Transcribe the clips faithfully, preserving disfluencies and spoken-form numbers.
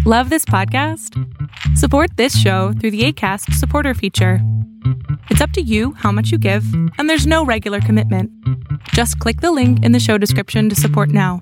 Love this podcast? Support this show through the Acast supporter feature. It's up to you how much you give, and there's no regular commitment. Just click the link in the show description to support now.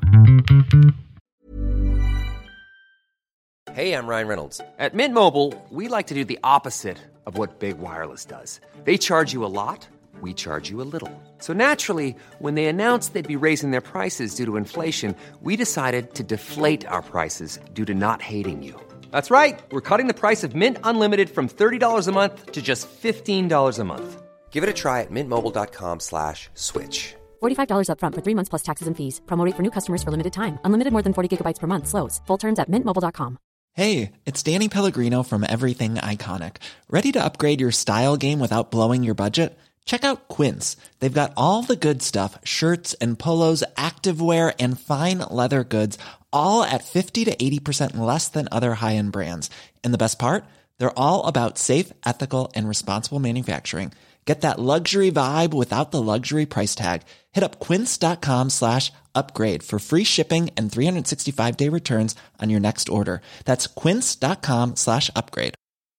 Hey, I'm Ryan Reynolds. At Mint Mobile, we like to do the opposite of what Big Wireless does. They charge you a lot, we charge you a little. So naturally, when they announced they'd be raising their prices due to inflation, we decided to deflate our prices due to not hating you. That's right. We're cutting the price of Mint Unlimited from thirty dollars a month to just fifteen dollars a month. Give it a try at mintmobile.com slash switch. forty-five dollars up front for three months plus taxes and fees. Promo rate for new customers for limited time. Unlimited more than forty gigabytes per month. Slows full terms at mint mobile dot com. Hey, it's Danny Pellegrino from Everything Iconic. Ready to upgrade your style game without blowing your budget? Check out Quince. They've got all the good stuff, shirts and polos, activewear, and fine leather goods, all at fifty to eighty percent less than other high-end brands. And the best part? They're all about safe, ethical, and responsible manufacturing. Get that luxury vibe without the luxury price tag. Hit up quince.com slash upgrade for free shipping and three sixty-five day returns on your next order. That's quince.com slash upgrade.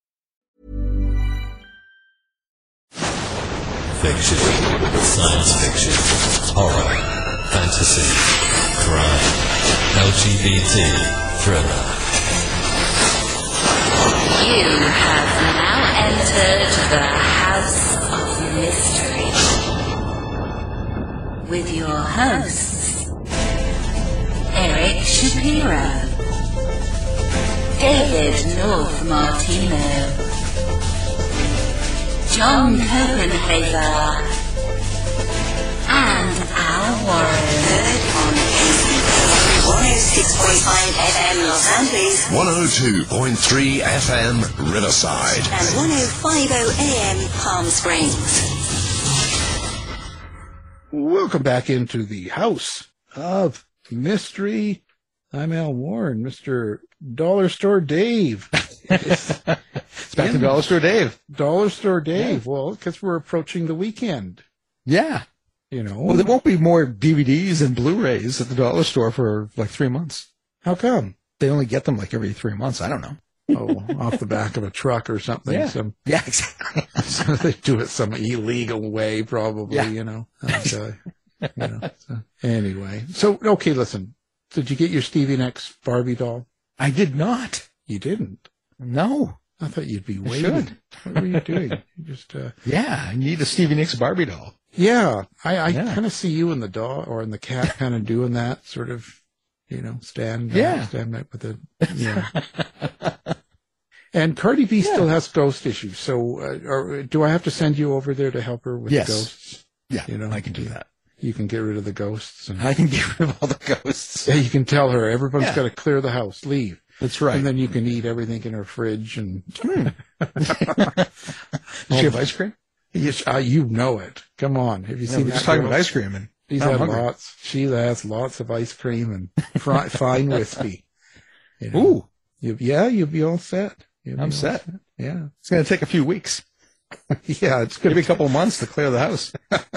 Fiction, science fiction, horror, fantasy, crime, L G B T, thriller. You have now entered the House of Mystery with your hosts, Eric Shapiro, David North Martino, John Copenhaver, and Al Warren. Heard on one oh six point five F M Los Angeles, one oh two point three F M Riverside, and one oh five point oh A M Palm Springs. Welcome back into the House of Mystery. I'm Al Warren, Mister Dollar Store Dave. It's back to Dollar Store Dave. Dollar Store Dave. Yeah. Well, because we're approaching the weekend. Yeah. You know. Well, there won't be more D V Ds and Blu-rays at the Dollar Store for like three months. How come? They only get them like every three months. I don't know. Oh, off the back of a truck or something. Yeah, some, yeah exactly. So they do it some illegal way, probably, yeah. you know. And, uh, you know so, anyway. So, okay, listen. Did you get your Stevie Nicks Barbie doll? I did not. You didn't? No. I thought you'd be waiting. What were you doing? You just, uh... Yeah, I need a Stevie Nicks Barbie doll. Yeah, I, I yeah. kind of see you and the dog or in the cat kind of doing that sort of, you know, stand, yeah. uh, stand up with the, yeah. And Cardi B yeah. still has ghost issues. So, uh, or, do I have to send you over there to help her with yes. ghosts? Yeah, you know, I can do that. You can get rid of the ghosts. And, I can get rid of all the ghosts. Yeah, you can tell her everyone's yeah. got to clear the house, leave. That's right. And then you can eat everything in her fridge and. Mm. Does she have ice cream? Yes, uh, you know it. Come on. Have you no, seen we're that? Just talking girl? about ice cream and She's had had hungry. lots. She has lots of ice cream and fri- fine whiskey. You know? Ooh. You, yeah, you'll be all set. You'll I'm all set. set. Yeah. It's going to take a few weeks. Yeah, it's going to be a couple of months to clear the house.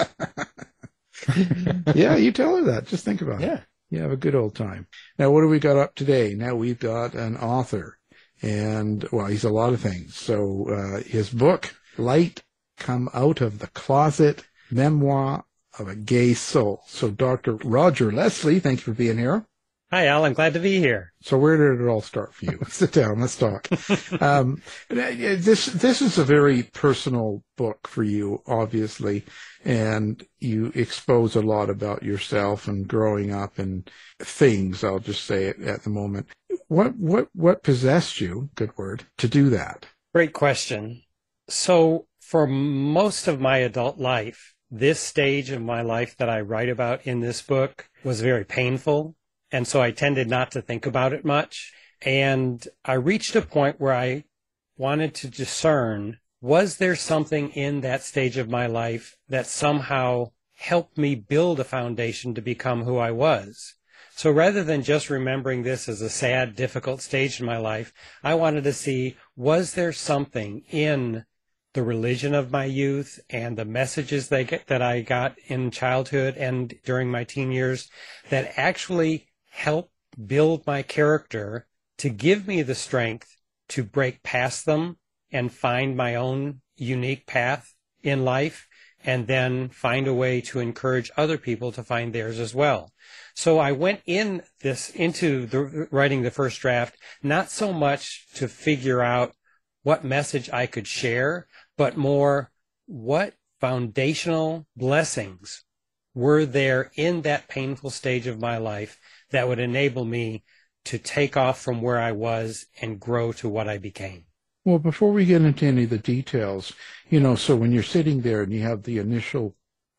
Yeah, you tell her that. Just think about yeah. it. You have a good old time. Now, what do we got up today? Now we've got an author. And, well, he's a lot of things. So uh, his book, Light Come Out of the Closet, Memoir of a Gay Soul. So Doctor Roger Leslie, thank you for being here. Hi, Al. I'm glad to be here. So where did it all start for you? Sit down. Let's talk. Um, this this is a very personal book for you, obviously, and you expose a lot about yourself and growing up and things. I'll just say it at the moment. What what what possessed you? Good word to do that. Great question. So for most of my adult life, this stage of my life that I write about in this book was very painful. And so I tended not to think about it much. And I reached a point where I wanted to discern, was there something in that stage of my life that somehow helped me build a foundation to become who I was? So rather than just remembering this as a sad, difficult stage in my life, I wanted to see, was there something in the religion of my youth and the messages they get, that I got in childhood and during my teen years that actually helped build my character to give me the strength to break past them and find my own unique path in life, and then find a way to encourage other people to find theirs as well. So I went in this into the, writing the first draft, not so much to figure out what message I could share, but more what foundational blessings were there in that painful stage of my life that would enable me to take off from where I was and grow to what I became. Well, before we get into any of the details, you know, so when you're sitting there and you have the initial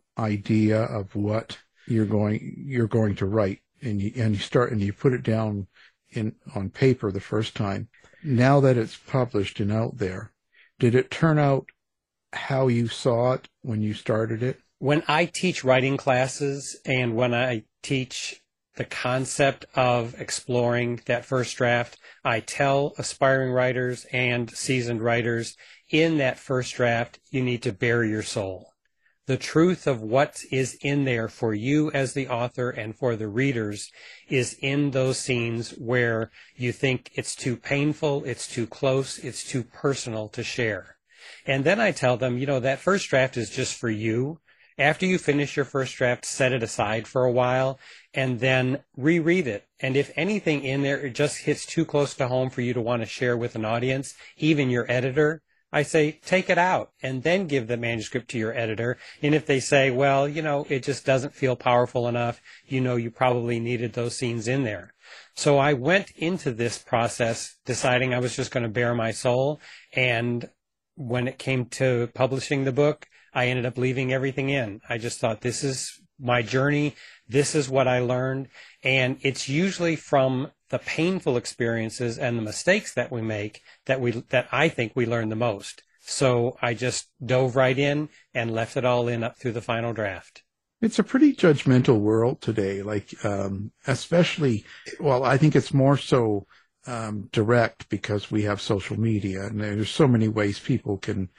idea of what you're going you're going to write, and you and you start and you put it down in on paper the first time, now that it's published and out there, did it turn out how you saw it when you started it? When I teach writing classes and when I teach the concept of exploring that first draft, I tell aspiring writers and seasoned writers, in that first draft, you need to bare your soul. The truth of what is in there for you as the author and for the readers is in those scenes where you think it's too painful, it's too close, it's too personal to share. And then I tell them, you know, that first draft is just for you. After you finish your first draft, set it aside for a while and then reread it. And if anything in there, it just hits too close to home for you to want to share with an audience, even your editor, I say, take it out and then give the manuscript to your editor. And if they say, well, you know, it just doesn't feel powerful enough, you know, you probably needed those scenes in there. So I went into this process deciding I was just going to bare my soul. And when it came to publishing the book, I ended up leaving everything in. I just thought, this is my journey. This is what I learned. And it's usually from the painful experiences and the mistakes that we make that we that I think we learn the most. So I just dove right in and left it all in up through the final draft. It's a pretty judgmental world today, like um, especially, well, I think it's more so um, direct because we have social media, and there's so many ways people can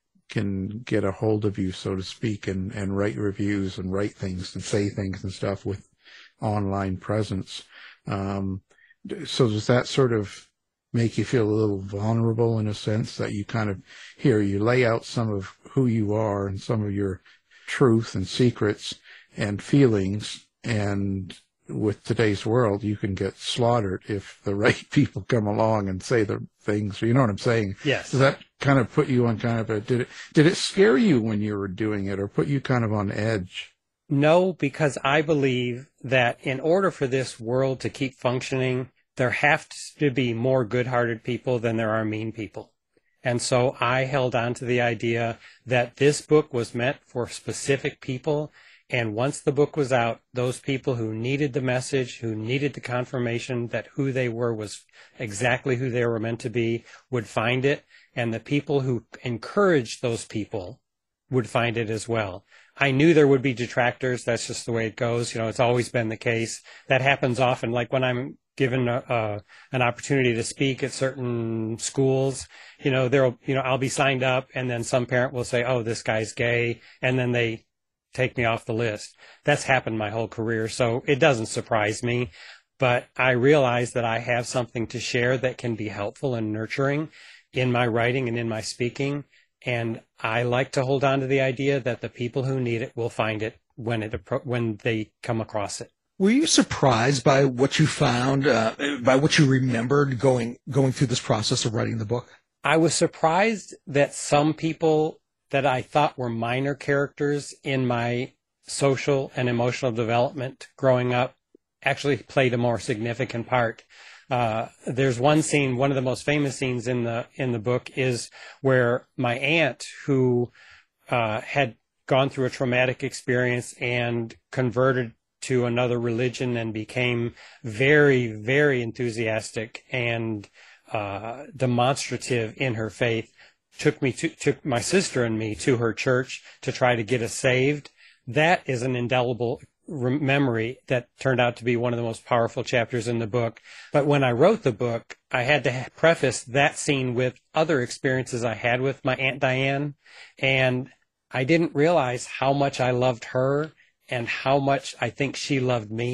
can get a hold of you, so to speak, and, and write reviews and write things and say things and stuff with online presence. Um, so does that sort of make you feel a little vulnerable in a sense that you kind of, here, you lay out some of who you are and some of your truth and secrets and feelings, and with today's world, you can get slaughtered if the right people come along and say the things. You know what I'm saying? Yes. Does that kind of put you on kind of a, did it, did it scare you when you were doing it, or put you kind of on edge? No, because I believe that in order for this world to keep functioning, there have to be more good-hearted people than there are mean people. And so I held on to the idea that this book was meant for specific people. And once the book was out, those people who needed the message, who needed the confirmation that who they were was exactly who they were meant to be, would find it. And the people who encouraged those people would find it as well. I knew there would be detractors. That's just the way it goes. You know, it's always been the case. That happens often. Like when I'm given a, a, an opportunity to speak at certain schools, you know, there'll, you know, I'll be signed up, and then some parent will say, oh, this guy's gay. And then they take me off the list. That's happened my whole career, so it doesn't surprise me. But I realize that I have something to share that can be helpful and nurturing in my writing and in my speaking. And I like to hold on to the idea that the people who need it will find it when it when they come across it. Were you surprised by what you found, uh, by what you remembered going going through this process of writing the book? I was surprised that some people that I thought were minor characters in my social and emotional development growing up actually played a more significant part. Uh, there's one scene, one of the most famous scenes in the in the book is where my aunt, who uh, had gone through a traumatic experience and converted to another religion and became very, very enthusiastic and uh, demonstrative in her faith, took me to, took my sister and me to her church to try to get us saved. That is an indelible memory that turned out to be one of the most powerful chapters in the book. But when I wrote the book, I had to preface that scene with other experiences I had with my Aunt Diane. And I didn't realize how much I loved her and how much I think she loved me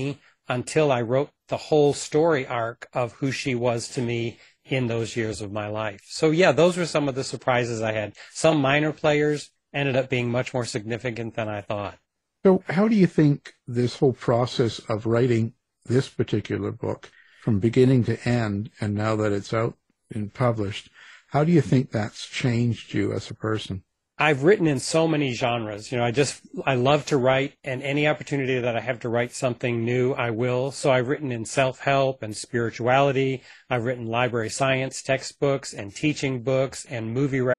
until I wrote the whole story arc of who she was to me in those years of my life. So yeah, those were some of the surprises I had. Some minor players ended up being much more significant than I thought. So how do you think this whole process of writing this particular book from beginning to end, and now that it's out and published, how do you think that's changed you as a person? I've written in so many genres. You know, I just, I love to write, and any opportunity that I have to write something new, I will. So I've written in self-help and spirituality. I've written library science textbooks and teaching books and movie. Re-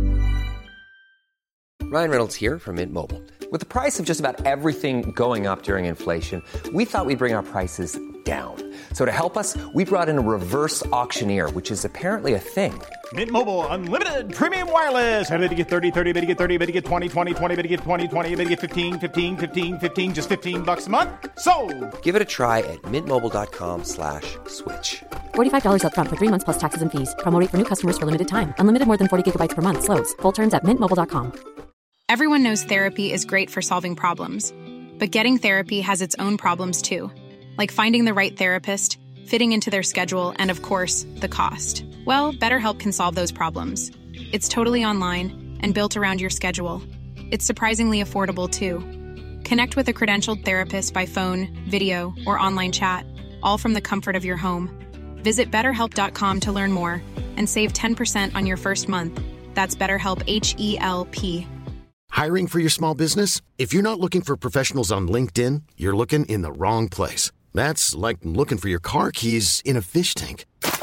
Ryan Reynolds here from Mint Mobile. With the price of just about everything going up during inflation, we thought we'd bring our prices down. So to help us, we brought in a reverse auctioneer, which is apparently a thing. Mint Mobile Unlimited Premium Wireless. How to get thirty, thirty, how to get thirty, how to get twenty, twenty, twenty, how to get twenty, twenty, how to get fifteen, fifteen, fifteen, fifteen, just fifteen bucks a month? Sold! Give it a try at mintmobile.com slash switch. forty-five dollars up front for three months plus taxes and fees. Promo rate for new customers for limited time. Unlimited more than forty gigabytes per month. Slows full terms at mint mobile dot com. Everyone knows therapy is great for solving problems, but getting therapy has its own problems too, like finding the right therapist, fitting into their schedule, and of course, the cost. Well, BetterHelp can solve those problems. It's totally online and built around your schedule. It's surprisingly affordable too. Connect with a credentialed therapist by phone, video, or online chat, all from the comfort of your home. Visit better help dot com to learn more and save ten percent on your first month. That's BetterHelp, H E L P. Hiring for your small business? If you're not looking for professionals on LinkedIn, you're looking in the wrong place. That's like looking for your car keys in a fish tank.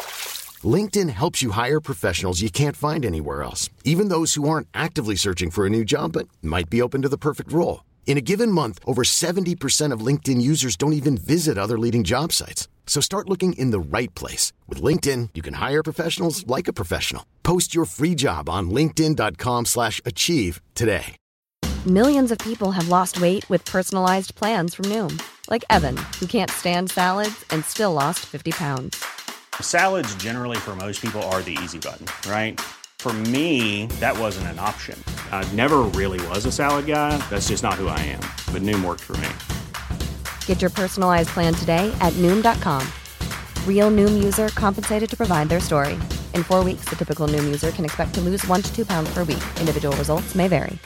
LinkedIn helps you hire professionals you can't find anywhere else, even those who aren't actively searching for a new job but might be open to the perfect role. In a given month, over seventy percent of LinkedIn users don't even visit other leading job sites. So start looking in the right place. With LinkedIn, you can hire professionals like a professional. Post your free job on linkedin dot com slash achieve today. Millions of people have lost weight with personalized plans from Noom. Like Evan, who can't stand salads and still lost fifty pounds. Salads generally for most people are the easy button, right? For me, that wasn't an option. I never really was a salad guy. That's just not who I am. But Noom worked for me. Get your personalized plan today at Noom dot com. Real Noom user compensated to provide their story. In four weeks, the typical Noom user can expect to lose one to two pounds per week. Individual results may vary.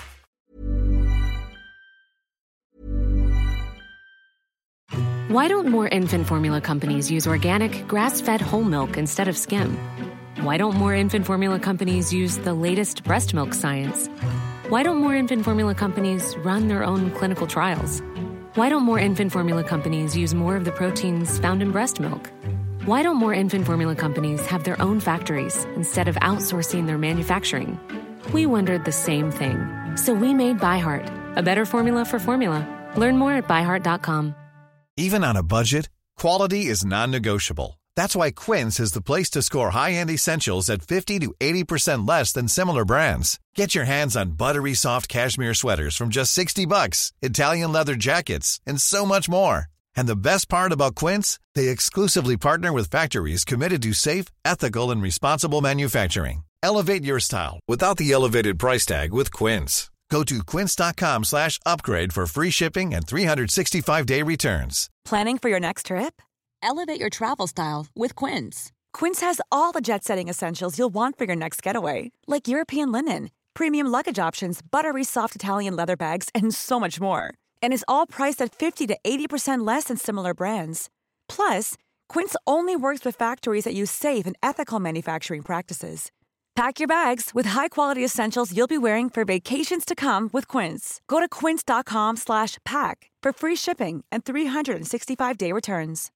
Why don't more infant formula companies use organic, grass-fed whole milk instead of skim? Why don't more infant formula companies use the latest breast milk science? Why don't more infant formula companies run their own clinical trials? Why don't more infant formula companies use more of the proteins found in breast milk? Why don't more infant formula companies have their own factories instead of outsourcing their manufacturing? We wondered the same thing. So we made ByHeart, a better formula for formula. Learn more at by heart dot com. Even on a budget, quality is non-negotiable. That's why Quince is the place to score high-end essentials at fifty to eighty percent less than similar brands. Get your hands on buttery soft cashmere sweaters from just sixty bucks, Italian leather jackets, and so much more. And the best part about Quince, they exclusively partner with factories committed to safe, ethical, and responsible manufacturing. Elevate your style without the elevated price tag with Quince. Go to quince dot com slash upgrade for free shipping and three sixty-five day returns. Planning for your next trip? Elevate your travel style with Quince. Quince has all the jet-setting essentials you'll want for your next getaway, like European linen, premium luggage options, buttery soft Italian leather bags, and so much more. And is all priced at fifty to eighty percent less than similar brands. Plus, Quince only works with factories that use safe and ethical manufacturing practices. Pack your bags with high-quality essentials you'll be wearing for vacations to come with Quince. Go to quince dot com slash pack for free shipping and three sixty-five day returns.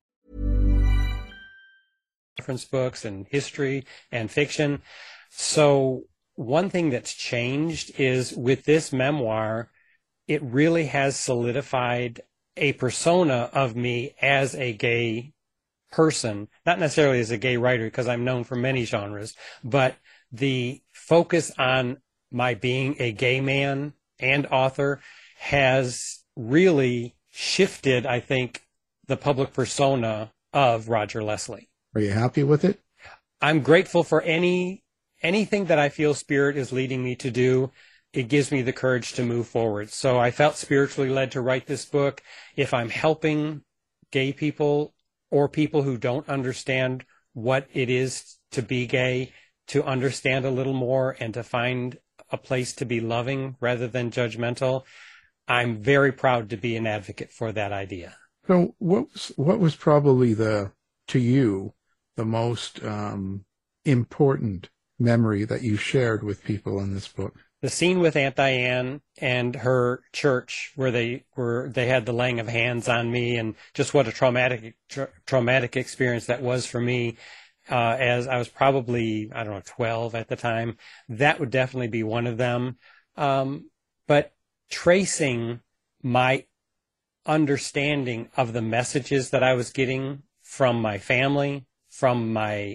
Reference books and history and fiction. So one thing that's changed is with this memoir, it really has solidified a persona of me as a gay person, not necessarily as a gay writer because I'm known for many genres, but the focus on my being a gay man and author has really shifted, I think, the public persona of Roger Leslie. Are you happy with it? I'm grateful for any anything that I feel Spirit is leading me to do. It gives me the courage to move forward. So I felt spiritually led to write this book. If I'm helping gay people or people who don't understand what it is to be gay to understand a little more and to find a place to be loving rather than judgmental. I'm very proud to be an advocate for that idea. So what was, what was probably the, to you, the most um, important memory that you shared with people in this book? The scene with Aunt Diane and her church, where they were, they had the laying of hands on me, and just what a traumatic, tra- traumatic experience that was for me. Uh, as I was probably, I don't know, twelve at the time, that would definitely be one of them. Um, but tracing my understanding of the messages that I was getting from my family, from my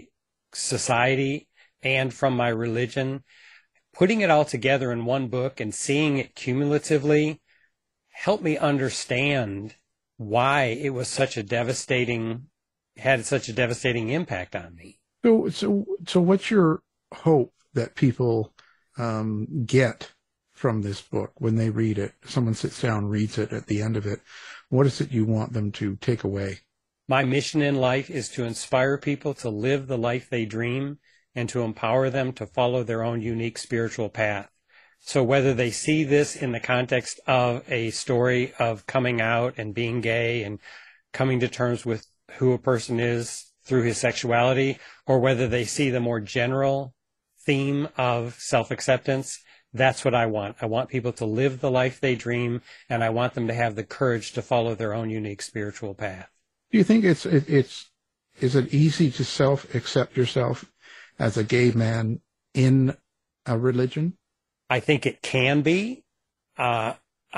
society, and from my religion, putting it all together in one book and seeing it cumulatively helped me understand why it was such a devastating, had such a devastating impact on me. So, so, so what's your hope that people um, get from this book when they read it? Someone sits down, reads it at the end of it. What is it you want them to take away? My mission in life is to inspire people to live the life they dream and to empower them to follow their own unique spiritual path. So whether they see this in the context of a story of coming out and being gay and coming to terms with who a person is through his sexuality, or whether they see the more general theme of self-acceptance, that's what I want. I want people to live the life they dream, and I want them to have the courage to follow their own unique spiritual path. Do you think it's, it, it's, is it easy to self-accept yourself as a gay man in a religion? I think it can be. Uh,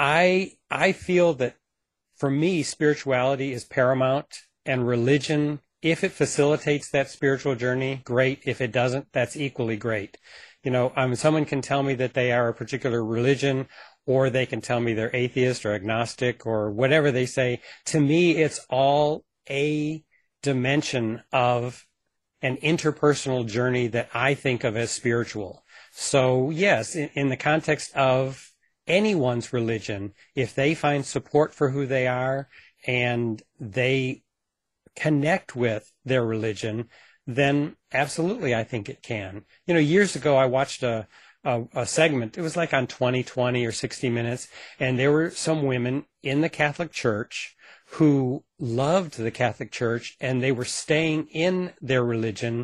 I, I feel that for me, spirituality is paramount, and religion, if it facilitates that spiritual journey, great. If it doesn't, that's equally great. You know, um, someone can tell me that they are a particular religion, or they can tell me they're atheist or agnostic or whatever they say. To me, it's all a dimension of an interpersonal journey that I think of as spiritual. So yes, in, in the context of anyone's religion, if they find support for who they are and they connect with their religion, then absolutely I think it can. You know, years ago I watched a, a, a segment, it was like on twenty twenty or sixty minutes, and there were some women in the Catholic Church who loved the Catholic Church, and they were staying in their religion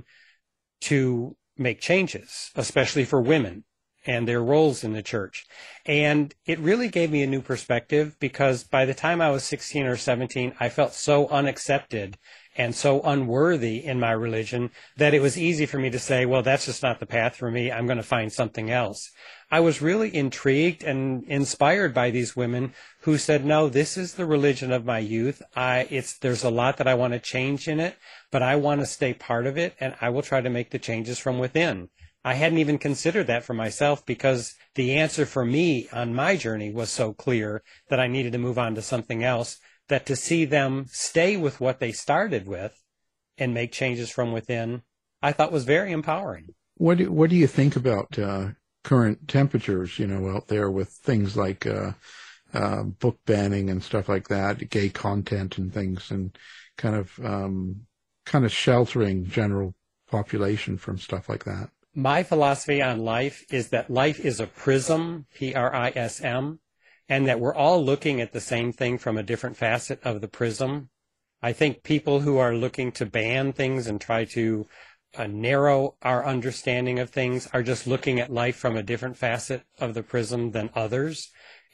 to make changes, especially for women and their roles in the church. And it really gave me a new perspective, because by the time I was sixteen or seventeen, I felt so unaccepted and so unworthy in my religion that it was easy for me to say, well, that's just not the path for me. I'm going to find something else. I was really intrigued and inspired by these women who said, no, this is the religion of my youth. I, it's, there's a lot that I want to change in it, but I want to stay part of it, and I will try to make the changes from within. I hadn't even considered that for myself, because the answer for me on my journey was so clear that I needed to move on to something else, that to see them stay with what they started with and make changes from within, I thought was very empowering. What do, what do you think about uh, current temperatures, you know, out there with things like uh, uh, book banning and stuff like that, gay content and things, and kind of um, kind of sheltering general population from stuff like that? My philosophy on life is that life is a prism, P R I S M, and that we're all looking at the same thing from a different facet of the prism. I think people who are looking to ban things and try to uh, narrow our understanding of things are just looking at life from a different facet of the prism than others.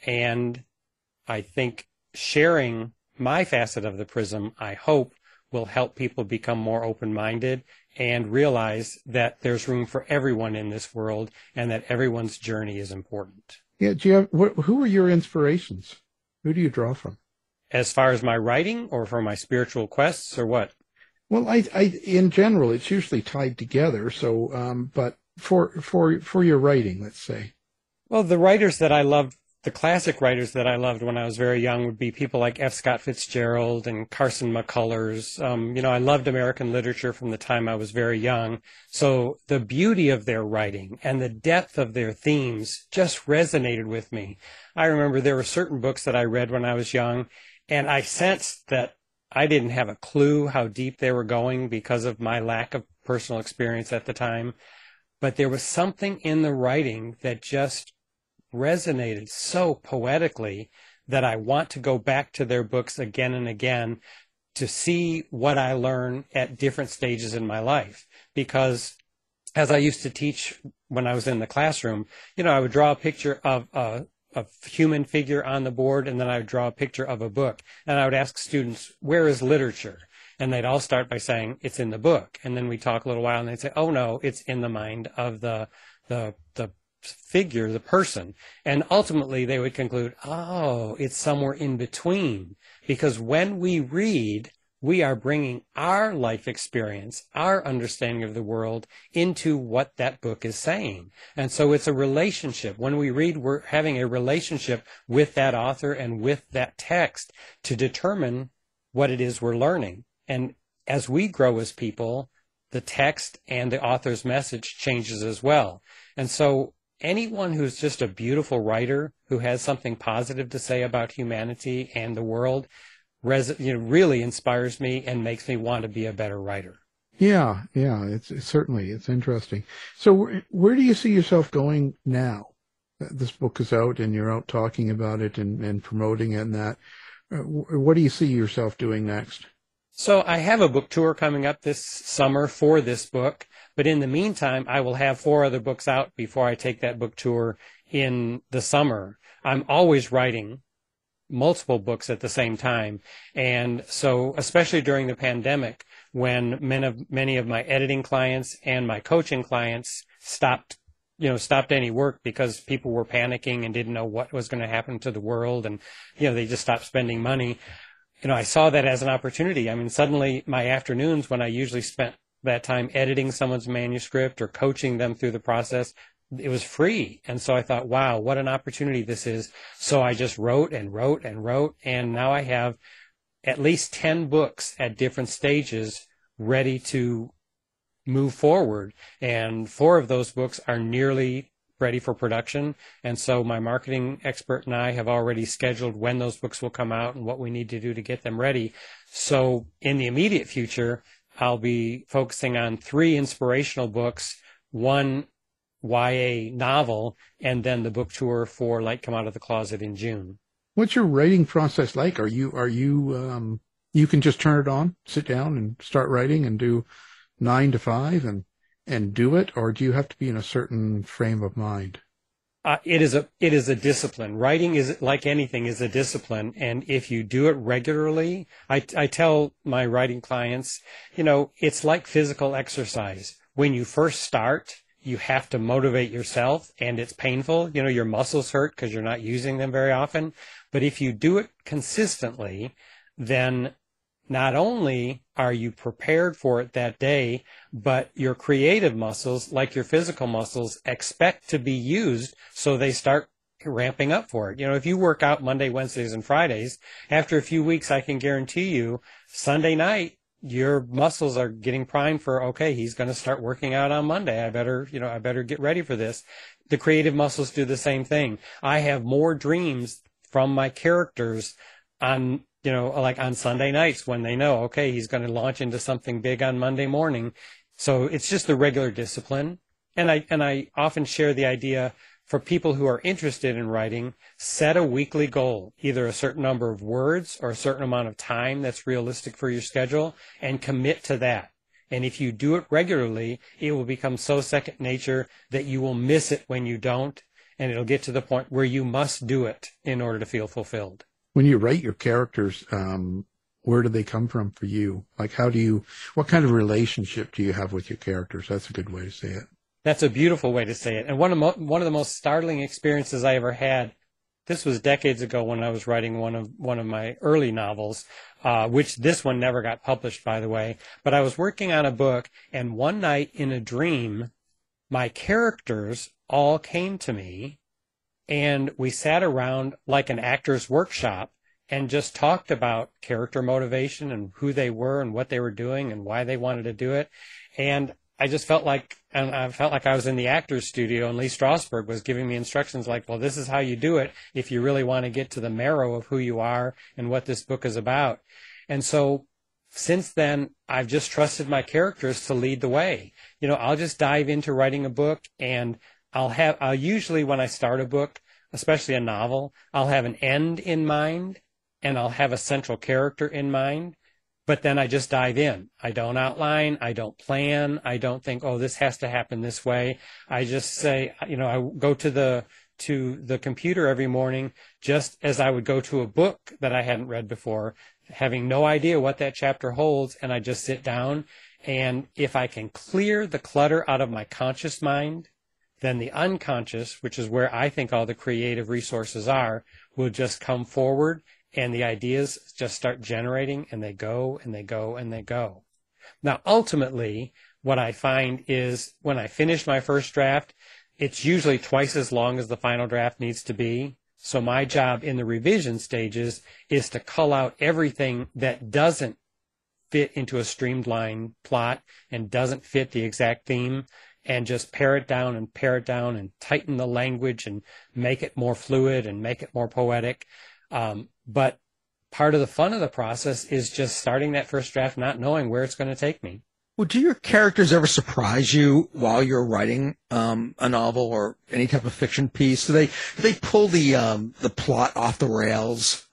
And I think sharing my facet of the prism, I hope, will help people become more open-minded and realize that there's room for everyone in this world, and that everyone's journey is important. Yeah, do you have, what, who are your inspirations? Who do you draw from? As far as my writing, or for my spiritual quests, or what? Well, I, I, in general, it's usually tied together. So, um, but for for for your writing, let's say. Well, the writers that I loved, the classic writers that I loved when I was very young, would be people like F. Scott Fitzgerald and Carson McCullers. Um, you know, I loved American literature from the time I was very young. So the beauty of their writing and the depth of their themes just resonated with me. I remember there were certain books that I read when I was young, and I sensed that I didn't have a clue how deep they were going because of my lack of personal experience at the time. But there was something in the writing that just resonated so poetically that I want to go back to their books again and again to see what I learn at different stages in my life. Because as I used to teach when I was in the classroom, you know, I would draw a picture of a, a human figure on the board, and then I would draw a picture of a book. And I would ask students, where is literature? And they'd all start by saying, it's in the book. And then we talk a little while, and they'd say, oh, no, it's in the mind of the the the figure, the person. And ultimately, they would conclude, oh, it's somewhere in between. Because when we read, we are bringing our life experience, our understanding of the world into what that book is saying. And so it's a relationship. When we read, we're having a relationship with that author and with that text to determine what it is we're learning. And as we grow as people, the text and the author's message changes as well. And so anyone who's just a beautiful writer who has something positive to say about humanity and the world res- you know, really inspires me and makes me want to be a better writer. Yeah, yeah, it's, it's certainly, it's interesting. So where, where do you see yourself going now? This book is out and you're out talking about it and, and promoting it and that. Uh, what do you see yourself doing next? So I have a book tour coming up this summer for this book, but in the meantime, I will have four other books out before I take that book tour in the summer. I'm always writing multiple books at the same time. And so, especially during the pandemic, when many of, many of my editing clients and my coaching clients stopped, you know, stopped any work because people were panicking and didn't know what was going to happen to the world. And, you know, they just stopped spending money. You know, I saw that as an opportunity. I mean, suddenly my afternoons, when I usually spent that time editing someone's manuscript or coaching them through the process, it was free. And so I thought, wow, what an opportunity this is. So I just wrote and wrote and wrote. And now I have at least ten books at different stages ready to move forward. And four of those books are nearly ready for production. And so my marketing expert and I have already scheduled when those books will come out and what we need to do to get them ready. So in the immediate future, I'll be focusing on three inspirational books, one Y A novel, and then the book tour for Light Come Out of the Closet in June. What's your writing process like? Are you, are you, um, you can just turn it on, sit down and start writing and do nine to five and, and do it, or do you have to be in a certain frame of mind? Uh, it is a, it is a discipline. Writing is, like anything, is a discipline. And if you do it regularly, I, I tell my writing clients, you know, it's like physical exercise. When you first start, you have to motivate yourself, and it's painful. You know, your muscles hurt because you're not using them very often. But if you do it consistently, then not only are you prepared for it that day, but your creative muscles, like your physical muscles, expect to be used, so they start ramping up for it. You know, if you work out Monday, Wednesdays, and Fridays, after a few weeks, I can guarantee you, Sunday night, your muscles are getting primed for, okay, he's going to start working out on Monday. I better, you know, I better get ready for this. The creative muscles do the same thing. I have more dreams from my characters on, you know, like on Sunday nights when they know, okay, he's going to launch into something big on Monday morning. So it's just the regular discipline. And I, and I often share the idea for people who are interested in writing, set a weekly goal, either a certain number of words or a certain amount of time that's realistic for your schedule, and commit to that. And if you do it regularly, it will become so second nature that you will miss it when you don't, and it'll get to the point where you must do it in order to feel fulfilled. When you write your characters, um, where do they come from for you? Like, how do you, what kind of relationship do you have with your characters? That's a good way to say it. That's a beautiful way to say it. And one of mo- one of the most startling experiences I ever had, this was decades ago when I was writing one of one of my early novels, uh, which this one never got published, by the way. But I was working on a book, and one night in a dream, my characters all came to me, and we sat around like an actor's workshop and just talked about character motivation and who they were and what they were doing and why they wanted to do it. And I just felt like, and I felt like I was in the actor's studio, and Lee Strasberg was giving me instructions like, well, this is how you do it if you really want to get to the marrow of who you are and what this book is about. And so since then, I've just trusted my characters to lead the way. You know, I'll just dive into writing a book, and I'll have, I'll usually, when I start a book, especially a novel, I'll have an end in mind, and I'll have a central character in mind. But then I just dive in. I don't outline. I don't plan. I don't think, oh, this has to happen this way. I just say, you know, I go to the to the computer every morning just as I would go to a book that I hadn't read before, having no idea what that chapter holds, and I just sit down. And if I can clear the clutter out of my conscious mind, then the unconscious, which is where I think all the creative resources are, will just come forward. And the ideas just start generating, and they go and they go and they go. Now, ultimately, what I find is when I finish my first draft, it's usually twice as long as the final draft needs to be. So my job in the revision stages is to cull out everything that doesn't fit into a streamlined plot and doesn't fit the exact theme, and just pare it down and pare it down and tighten the language and make it more fluid and make it more poetic. Um, but part of the fun of the process is just starting that first draft not knowing where it's going to take me. Well, do your characters ever surprise you while you're writing um, a novel or any type of fiction piece? Do they do they pull the um, the plot off the rails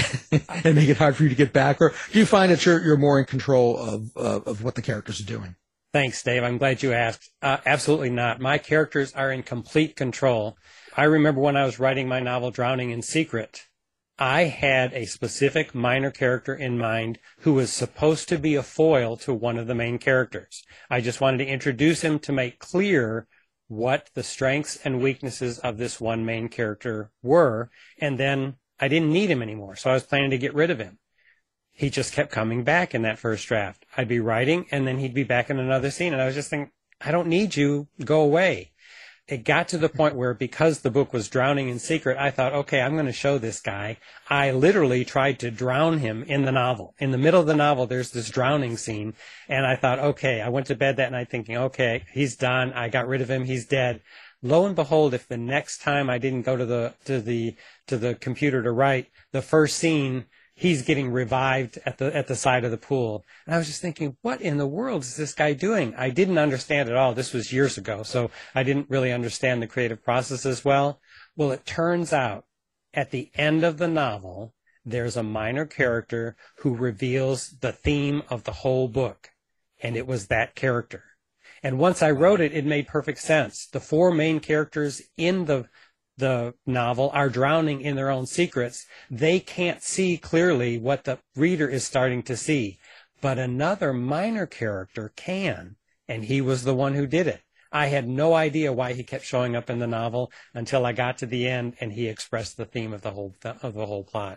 and make it hard for you to get back, or do you find that you're you're more in control of uh, of what the characters are doing? Thanks, Dave. I'm glad you asked. Uh, absolutely not. My characters are in complete control. I remember when I was writing my novel Drowning in Secret, I had a specific minor character in mind who was supposed to be a foil to one of the main characters. I just wanted to introduce him to make clear what the strengths and weaknesses of this one main character were, and then I didn't need him anymore, so I was planning to get rid of him. He just kept coming back in that first draft. I'd be writing, and then he'd be back in another scene, and I was just thinking, I don't need you, go away. It got to the point where, because the book was Drowning in Secret, I thought, okay, I'm going to show this guy. I literally tried to drown him in the novel. In the middle of the novel, there's this drowning scene, and I thought, okay, I went to bed that night thinking, okay, he's done. I got rid of him. He's dead. Lo and behold, if the next time I didn't go to the to the to the computer to write, the first scene, he's getting revived at the at the side of the pool. And I was just thinking, what in the world is this guy doing? I didn't understand at all. This was years ago, so I didn't really understand the creative process as well. Well, it turns out at the end of the novel, there's a minor character who reveals the theme of the whole book, and it was that character. And once I wrote it, it made perfect sense. The four main characters in the the novel are drowning in their own secrets. They can't see clearly what the reader is starting to see, but another minor character can, and he was the one who did it. I had no idea why he kept showing up in the novel until I got to the end and he expressed the theme of the whole of the whole plot.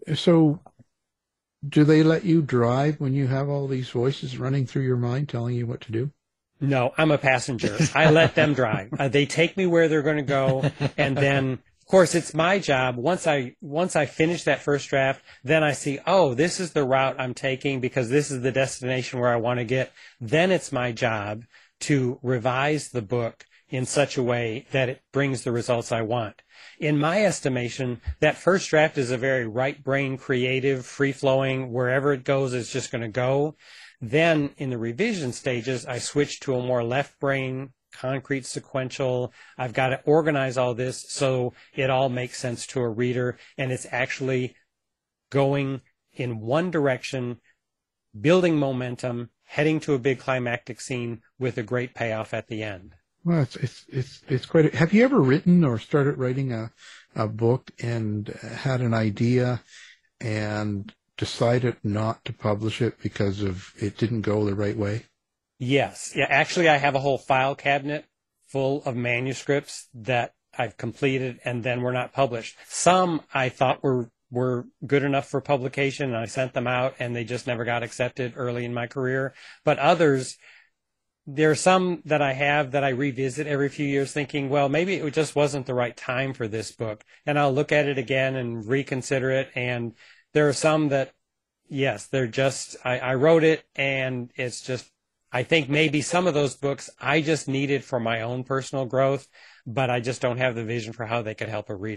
So do they let you drive when you have all these voices running through your mind telling you what to do? No, I'm a passenger. I let them drive. Uh, they take me where they're going to go, and then, of course, it's my job. Once I once I finish that first draft, then I see, oh, this is the route I'm taking because this is the destination where I want to get. Then it's my job to revise the book in such a way that it brings the results I want. In my estimation, that first draft is a very right-brain, creative, free-flowing, wherever it goes, it's just going to go. Then in the revision stages, I switch to a more left brain, concrete, sequential. I've got to organize all this so it all makes sense to a reader, and it's actually going in one direction, building momentum, heading to a big climactic scene with a great payoff at the end. Well, it's it's it's it's quite. A, have you ever written or started writing a a book and had an idea and decided not to publish it because of it didn't go the right way? Yes. Yeah, actually, I have a whole file cabinet full of manuscripts that I've completed and then were not published. Some I thought were were good enough for publication, and I sent them out, and they just never got accepted early in my career. But others, there are some that I have that I revisit every few years thinking, well, maybe it just wasn't the right time for this book. And I'll look at it again and reconsider it, and there are some that, yes, they're just, I, I wrote it, and it's just, I think maybe some of those books I just needed for my own personal growth, but I just don't have the vision for how they could help a reader.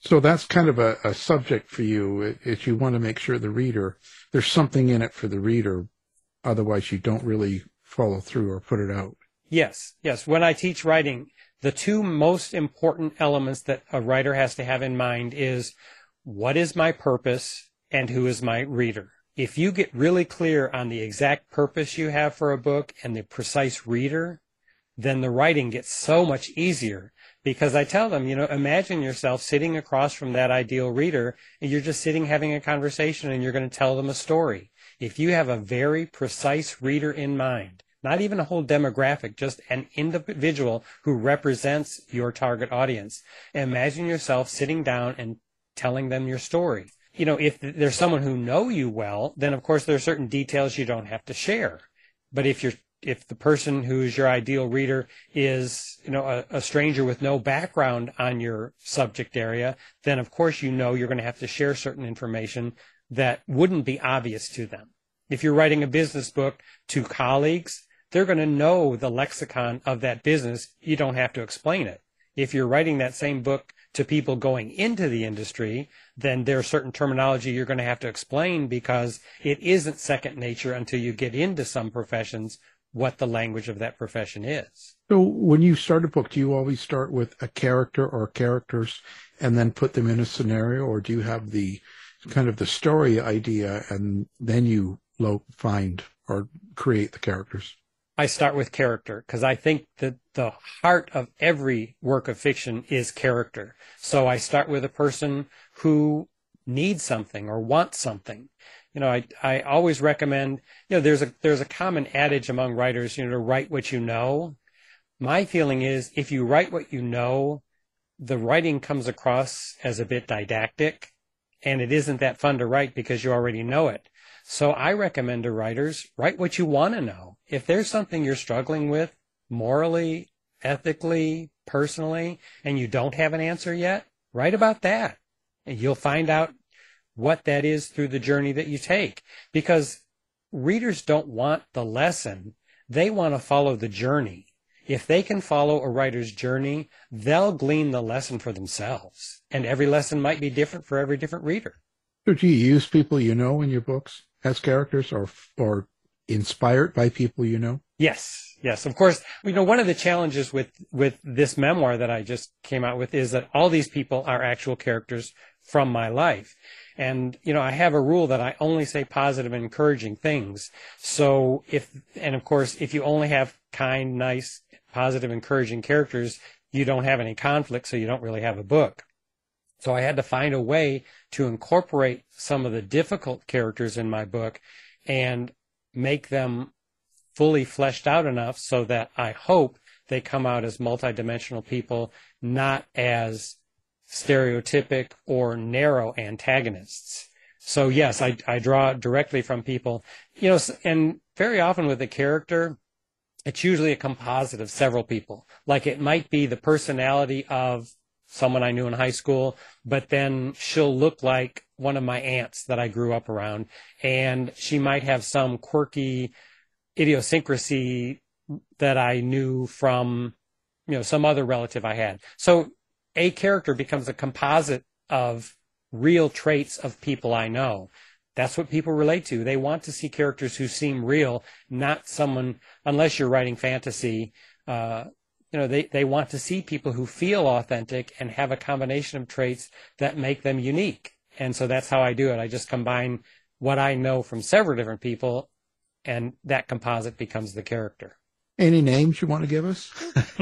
So that's kind of a, a subject for you. If you want to make sure the reader, there's something in it for the reader. Otherwise, you don't really follow through or put it out. Yes, yes. When I teach writing, the two most important elements that a writer has to have in mind is what is my purpose and who is my reader. If you get really clear on the exact purpose you have for a book and the precise reader, then the writing gets so much easier. Because I tell them, you know, imagine yourself sitting across from that ideal reader and you're just sitting having a conversation and you're going to tell them a story. If you have a very precise reader in mind, not even a whole demographic, just an individual who represents your target audience, imagine yourself sitting down and telling them your story. You know, if there's someone who know you well, then of course there are certain details you don't have to share. But if you're if the person who's your ideal reader is, you know, a, a stranger with no background on your subject area, then of course you know you're going to have to share certain information that wouldn't be obvious to them. If you're writing a business book to colleagues, they're going to know the lexicon of that business. You don't have to explain it. If you're writing that same book to people going into the industry, then there's certain terminology you're going to have to explain because it isn't second nature until you get into some professions what the language of that profession is. So when you start a book, do you always start with a character or characters and then put them in a scenario, or do you have the kind of the story idea and then you lo- find or create the characters? I start with character because I think that the heart of every work of fiction is character. So I start with a person who needs something or wants something. You know, I I always recommend, you know, there's a there's a common adage among writers, you know, to write what you know. My feeling is if you write what you know, the writing comes across as a bit didactic, and it isn't that fun to write because you already know it. So I recommend to writers, write what you want to know. If there's something you're struggling with morally, ethically, personally, and you don't have an answer yet, write about that. And you'll find out what that is through the journey that you take. Because readers don't want the lesson. They want to follow the journey. If they can follow a writer's journey, they'll glean the lesson for themselves. And every lesson might be different for every different reader. So do you use people you know in your books as characters, or or inspired by people you know? Yes, yes. Of course, you know, one of the challenges with, with this memoir that I just came out with is that all these people are actual characters from my life. And, you know, I have a rule that I only say positive and encouraging things. So if, and of course, if you only have kind, nice, positive, encouraging characters, you don't have any conflict, so you don't really have a book. So I had to find a way to incorporate some of the difficult characters in my book and make them fully fleshed out enough so that I hope they come out as multidimensional people, not as stereotypic or narrow antagonists. So yes, I, I draw directly from people, you know, and very often with a character, it's usually a composite of several people. Like it might be the personality of someone I knew in high school, but then she'll look like one of my aunts that I grew up around, and she might have some quirky idiosyncrasy that I knew from, you know, some other relative I had. So a character becomes a composite of real traits of people I know. That's what people relate to. They want to see characters who seem real, not someone, unless you're writing fantasy, uh, you know, they, they want to see people who feel authentic and have a combination of traits that make them unique. And so that's how I do it. I just combine what I know from several different people, and that composite becomes the character. Any names you want to give us?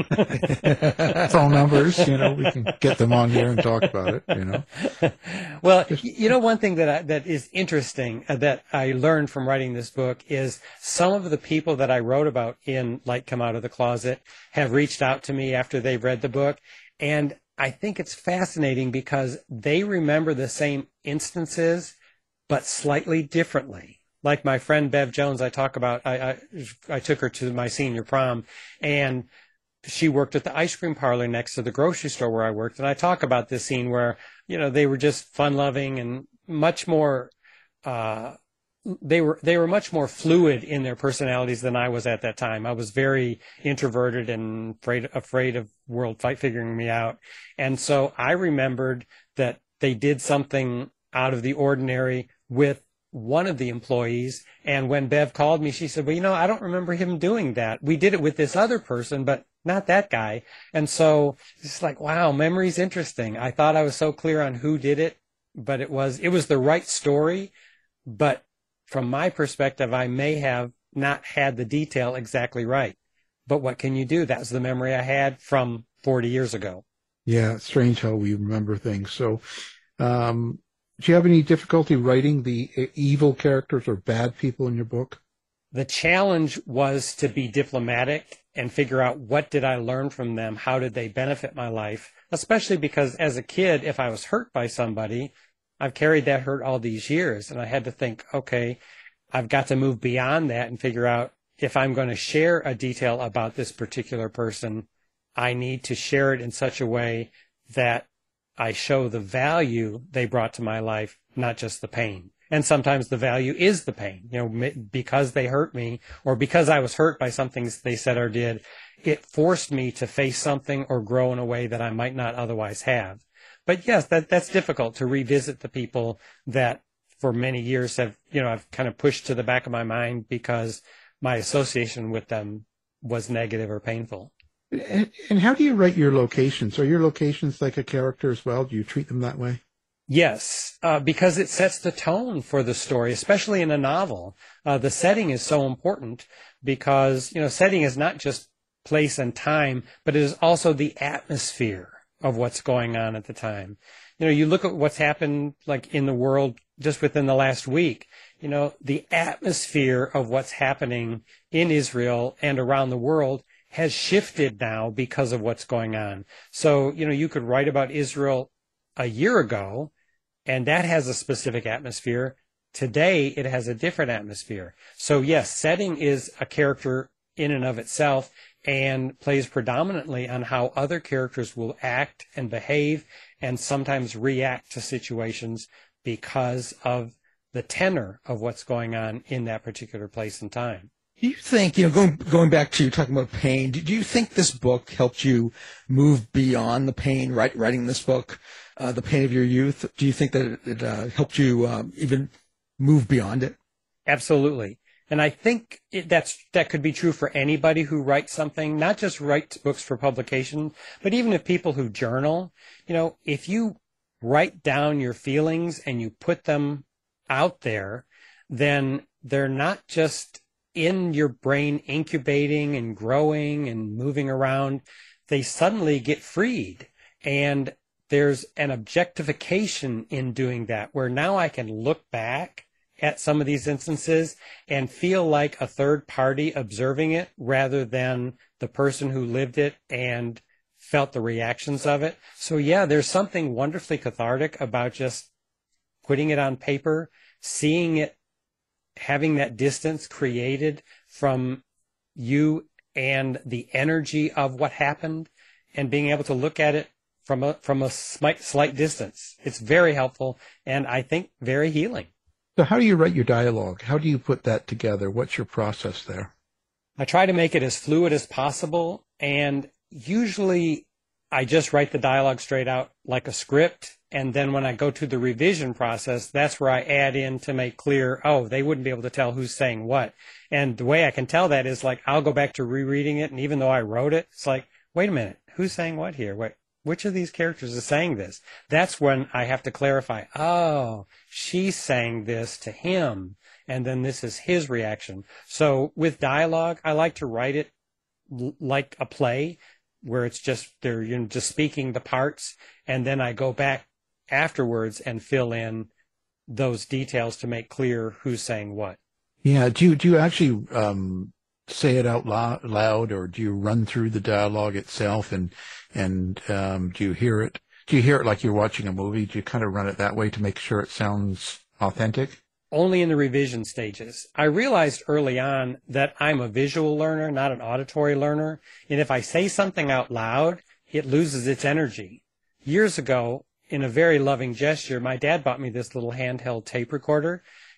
Phone numbers, you know, we can get them on here and talk about it, you know. Well, you know, one thing that I, that is interesting uh, that I learned from writing this book is some of the people that I wrote about in Light Come Out of the Closet have reached out to me after they've read the book. And I think it's fascinating because they remember the same instances, but slightly differently. Like my friend Bev Jones, I talk about, I, I, I took her to my senior prom, and she worked at the ice cream parlor next to the grocery store where I worked. And I talk about this scene where, you know, they were just fun-loving and much more uh, they were they were much more fluid in their personalities than I was at that time. I was very introverted and afraid afraid of world fight figuring me out. And so I remembered that they did something out of the ordinary with one of the employees. And when Bev called me, she said, well, you know, I don't remember him doing that. We did it with this other person, but not that guy. And so it's like, wow, memory's interesting. I thought I was so clear on who did it, but it was it was the right story. But from my perspective, I may have not had the detail exactly right. But what can you do? That was the memory I had from forty years ago. Yeah, it's strange how we remember things. So, um, do you have any difficulty writing the evil characters or bad people in your book? The challenge was to be diplomatic and figure out what did I learn from them? How did they benefit my life? Especially because as a kid, if I was hurt by somebody, I've carried that hurt all these years. And I had to think, okay, I've got to move beyond that and figure out if I'm going to share a detail about this particular person, I need to share it in such a way that I show the value they brought to my life, not just the pain. And sometimes the value is the pain, you know, because they hurt me or because I was hurt by something they said or did, it forced me to face something or grow in a way that I might not otherwise have. But yes, that that's difficult to revisit the people that for many years have, you know, I've kind of pushed to the back of my mind because my association with them was negative or painful. And, and how do you write your locations? Are your locations like a character as well? Do you treat them that way? Yes, uh, because it sets the tone for the story, especially in a novel. Uh, the setting is so important because, you know, setting is not just place and time, but it is also the atmosphere of what's going on at the time. You know, you look at what's happened like in the world just within the last week, you know, the atmosphere of what's happening in Israel and around the world has shifted now because of what's going on. So, you know, you could write about Israel a year ago, and that has a specific atmosphere. Today, it has a different atmosphere. So, yes, setting is a character in and of itself and plays predominantly on how other characters will act and behave and sometimes react to situations because of the tenor of what's going on in that particular place and time. Do you think, you know, going going back to talking about pain, do you think this book helped you move beyond the pain, write, writing this book, uh, the pain of your youth? Do you think that it, it uh, helped you um, even move beyond it? Absolutely. And I think it, that's that could be true for anybody who writes something, not just writes books for publication, but even if people who journal. You know, if you write down your feelings and you put them out there, then they're not just in your brain incubating and growing and moving around. They suddenly get freed. And there's an objectification in doing that, where now I can look back at some of these instances and feel like a third party observing it rather than the person who lived it and felt the reactions of it. So yeah, there's something wonderfully cathartic about just putting it on paper, seeing it, having that distance created from you and the energy of what happened and being able to look at it from a, from a slight, slight distance. It's very helpful and I think very healing. So how do you write your dialogue? How do you put that together? What's your process there? I try to make it as fluid as possible, and usually I just write the dialogue straight out like a script, and then when I go to the revision process, that's where I add in to make clear, oh, they wouldn't be able to tell who's saying what. And the way I can tell that is like I'll go back to rereading it, and even though I wrote it, it's like, wait a minute, who's saying what here? Wait. Which of these characters is saying this? That's when I have to clarify, oh, she's saying this to him, and then this is his reaction. So with dialogue, I like to write it l- like a play, where it's just, they're you know, just speaking the parts, and then I go back afterwards and fill in those details to make clear who's saying what. Yeah, do you, do you actually um, say it out loud, loud, or do you run through the dialogue itself and And um, do you hear it? Do you hear it like you're watching a movie? Do you kind of run it that way to make sure it sounds authentic? Only in the revision stages. I realized early on that I'm a visual learner, not an auditory learner. And if I say something out loud, it loses its energy. Years ago, in a very loving gesture, my dad bought me this little handheld tape recorder.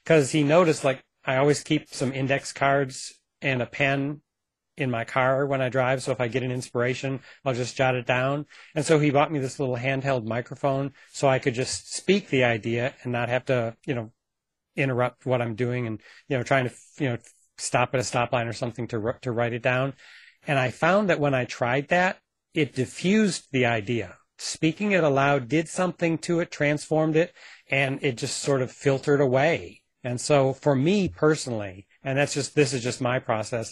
because he noticed, like, I always keep some index cards and a pen in my car when I drive. So if I get an inspiration, I'll just jot it down. And so he bought me this little handheld microphone so I could just speak the idea and not have to, you know, interrupt what I'm doing and, you know, trying to, you know, stop at a stop line or something to, to write it down. And I found that when I tried that, it diffused the idea. Speaking it aloud did something to it, transformed it, and it just sort of filtered away. And so for me personally, and that's just, this is just my process,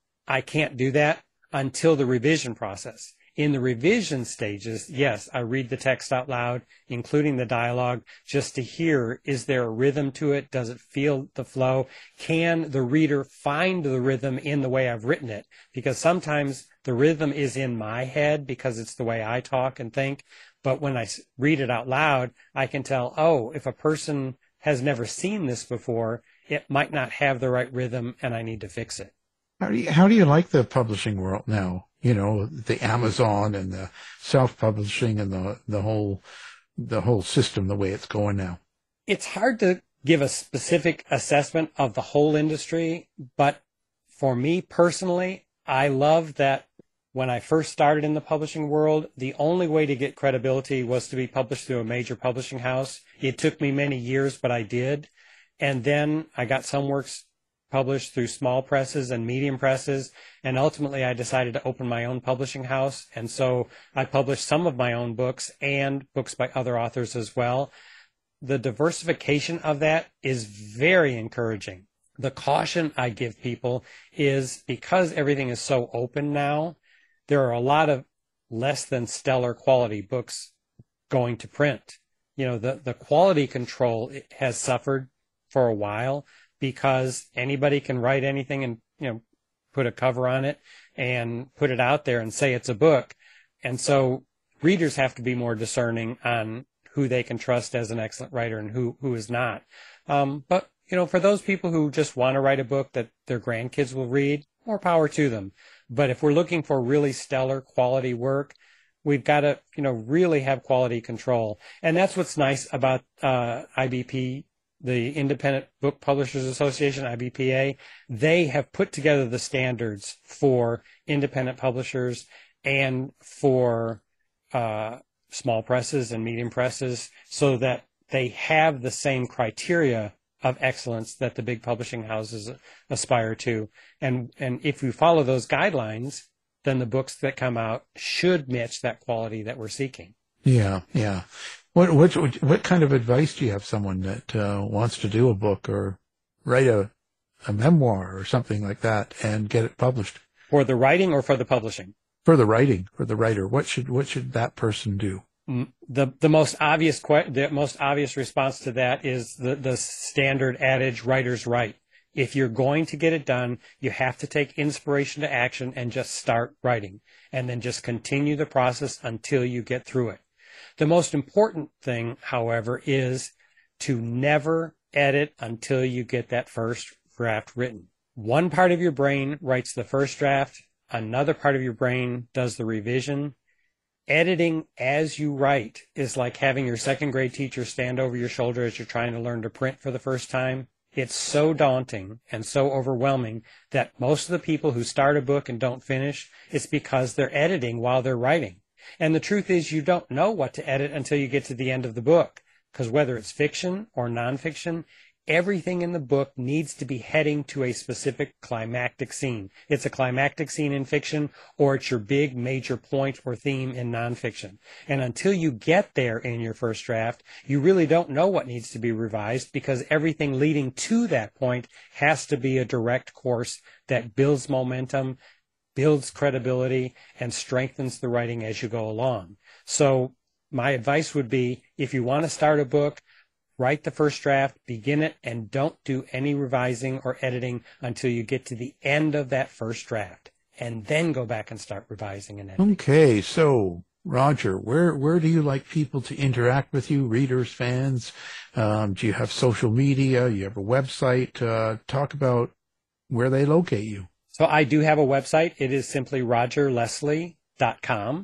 I can't do that until the revision process. In the revision stages, yes, I read the text out loud, including the dialogue, just to hear, is there a rhythm to it? Does it feel the flow? Can the reader find the rhythm in the way I've written it? Because sometimes the rhythm is in my head because it's the way I talk and think. But when I read it out loud, I can tell, oh, if a person has never seen this before, it might not have the right rhythm and I need to fix it. How do you, how do you like the publishing world now? You know, the Amazon and the self-publishing and the, the whole, the whole system, the way it's going now. It's hard to give a specific assessment of the whole industry, but for me personally, I love that when I first started in the publishing world, the only way to get credibility was to be published through a major publishing house. It took me many years, but I did. And then I got some works published through small presses and medium presses, and ultimately I decided to open my own publishing house, and so I published some of my own books and books by other authors as well. The diversification of that is very encouraging. The caution I give people is because everything is so open now, there are a lot of less than stellar quality books going to print. You know, the, the quality control has suffered for a while, because anybody can write anything and, you know, put a cover on it and put it out there and say it's a book. And so readers have to be more discerning on who they can trust as an excellent writer and who, who is not. Um, but, you know, for those people who just want to write a book that their grandkids will read, more power to them. But if we're looking for really stellar quality work, we've got to, you know, really have quality control. And that's what's nice about uh, I B P, the Independent Book Publishers Association, I B P A. They have put together the standards for independent publishers and for uh, small presses and medium presses so that they have the same criteria of excellence that the big publishing houses aspire to. And, and if you follow those guidelines, then the books that come out should match that quality that we're seeking. Yeah, yeah. What what what kind of advice do you have someone that uh, wants to do a book or write a a memoir or something like that and get it published? For the writing or for the publishing? For the writing, for the writer. What should what should that person do? The the most obvious que- the most obvious response to that is the the standard adage, writers write. If you're going to get it done, you have to take inspiration to action and just start writing, and then just continue the process until you get through it. The most important thing, however, is to never edit until you get that first draft written. One part of your brain writes the first draft, another part of your brain does the revision. Editing as you write is like having your second grade teacher stand over your shoulder as you're trying to learn to print for the first time. It's so daunting and so overwhelming that most of the people who start a book and don't finish, it's because they're editing while they're writing. And the truth is you don't know what to edit until you get to the end of the book, because whether it's fiction or nonfiction, everything in the book needs to be heading to a specific climactic scene. It's a climactic scene in fiction, or it's your big major point or theme in nonfiction. And until you get there in your first draft, you really don't know what needs to be revised, because everything leading to that point has to be a direct course that builds momentum, builds credibility, and strengthens the writing as you go along. So my advice would be, if you want to start a book, write the first draft, begin it, and don't do any revising or editing until you get to the end of that first draft, and then go back and start revising and editing. Okay, so Roger, where where do you like people to interact with you, readers, fans? Um, do you have social media? You have a website? Uh, talk about where they locate you. So I do have a website. It is simply roger leslie dot com.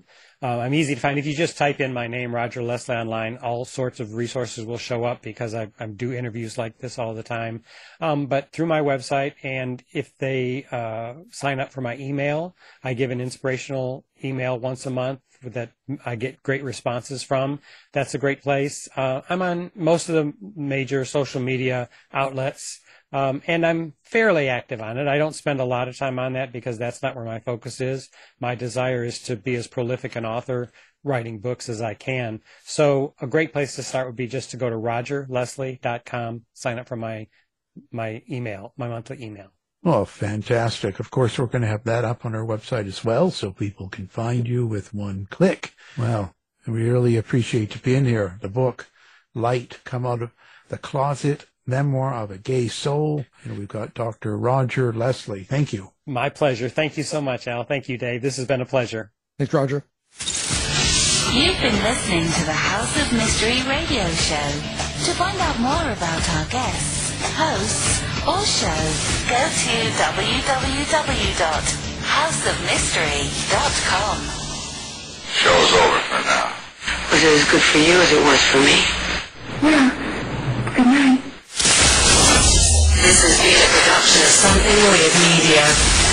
Uh, I'm easy to find. If you just type in my name, Roger Leslie, online, all sorts of resources will show up because I, I do interviews like this all the time. Um, but through my website, and if they uh, sign up for my email, I give an inspirational email once a month that I get great responses from. That's a great place. Uh, I'm on most of the major social media outlets. Um, and I'm fairly active on it. I don't spend a lot of time on that because that's not where my focus is. My desire is to be as prolific an author writing books as I can. So a great place to start would be just to go to roger leslie dot com, sign up for my my email, my monthly email. Oh, fantastic. Of course, we're going to have that up on our website as well so people can find you with one click. Well, we really appreciate you being here. The book, Light, Come Out of the Closet, Memoir of a Gay Soul. And we've got Doctor Roger Leslie. Thank you. My pleasure. Thank you so much, Al. Thank you, Dave. This has been a pleasure. Thanks, Roger. You've been listening to the House of Mystery radio show. To find out more about our guests, hosts, or shows, go to w w w dot house of mystery dot com. Show's over for now. Was it as good for you as it was for me? Well, good night. This has been a production of Something Weird Media.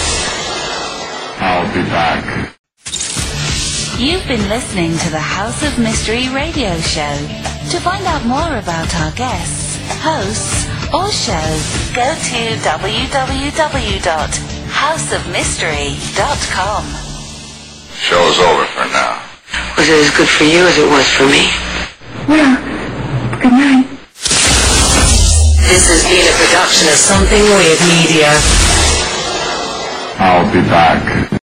I'll be back. You've been listening to the House of Mystery radio show. To find out more about our guests, hosts, or shows, go to w w w dot house of mystery dot com. Show's over for now. Was it as good for you as it was for me? Well, good night. This has been a production of Something Weird Media. I'll be back.